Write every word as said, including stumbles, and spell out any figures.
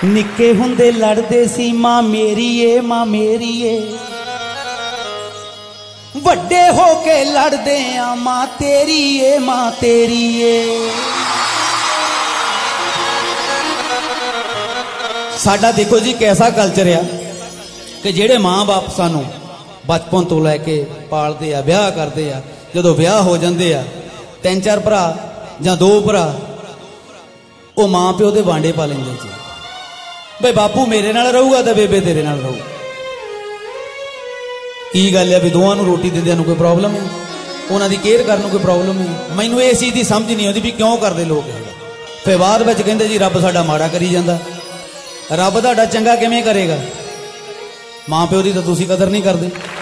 निक्के हुंदे लड़दे सी मां मेरी ए मां मेरी ए, वड्डे होके लड़दे आ मां तेरी ए मां तेरी ए। साडा देखो जी कैसा कल्चर आ कि जेड़े माँ बाप सानू बचपन तो लैके पालते आ, ब्याह करते आ, जदों ब्याह हो जाते आ तीन चार भरा जां दो भरा, वो माँ प्यो दे वांडे पा लेंदे जी। भाई बापू मेरे नाल रहूगा तो बेबे तेरे नाल रहू। की गल है भी दोवां नूं रोटी दिंदिआं नूं कोई प्रॉब्लम है, उन्हां दी केयर करन नूं कोई प्रॉब्लम है। मैनूं इस चीज़ की समझ नहीं आती भी क्यों करते लोग। फिर बाद विच कहंदे जी रब साडा माड़ा करी जांदा। रब तुहाडा चंगा किवें करेगा? माँ प्यो की तो तुसीं कदर नहीं करते।